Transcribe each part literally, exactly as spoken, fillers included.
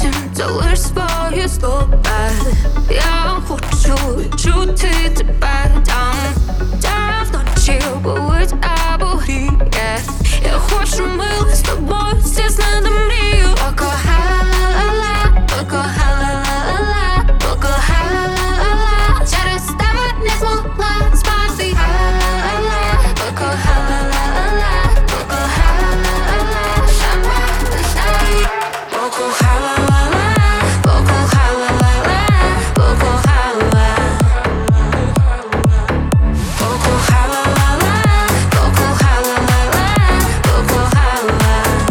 потім залиш свої слова. Я хочу чути тебе там, де вночі болить або гріє. Я хочу мило з тобою здійснити мрію. Поко ха-ла-ла-ла, поко ха-ла-ла-ла, поко ха-ла-ла-ла, через тебе не змогла спати. Ха-ла-ла-ла, поко ха-ла-ла-ла, поко ха-ла-ла-ла, шампанське. Поко ха-ла-ла-ла, поко ха-ла-ла-ла, поко ха-ла. Поко ха-ла-ла-ла, поко ха-ла-ла-ла, поко ха-ла.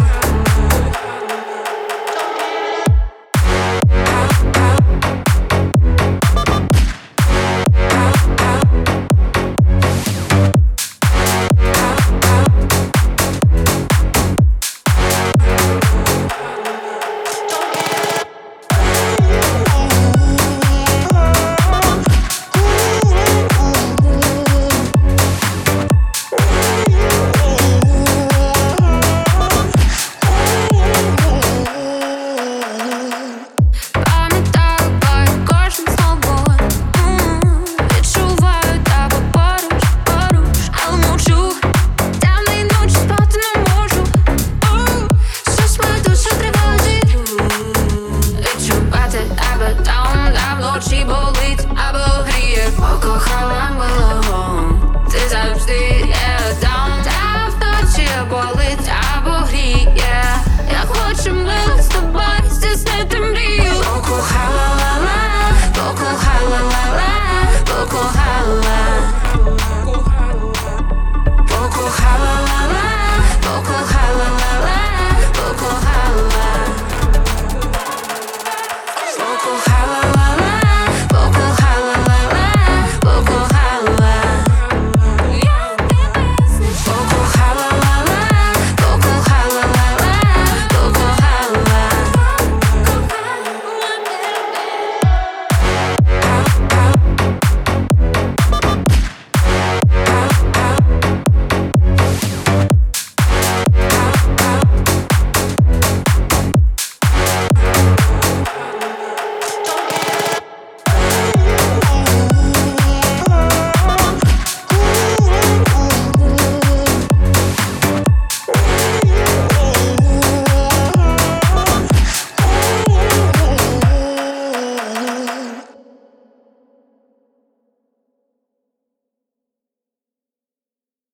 Пам'ятаю твоє кожне слово, М, відчуваю тебе поруч, поруч, але мовчу. Темної ночі спати не можу. О, щось мою душу тривожить. Відчувати тебе там, де вночі болить або гріє. Покохала милого, ти завжди є там, де вночі болить або гріє. Я хочу мило з тобою здійснити мрію. Поко ха-ла-ла-ла, поко ха-ла-ла-ла, поко ха-ла.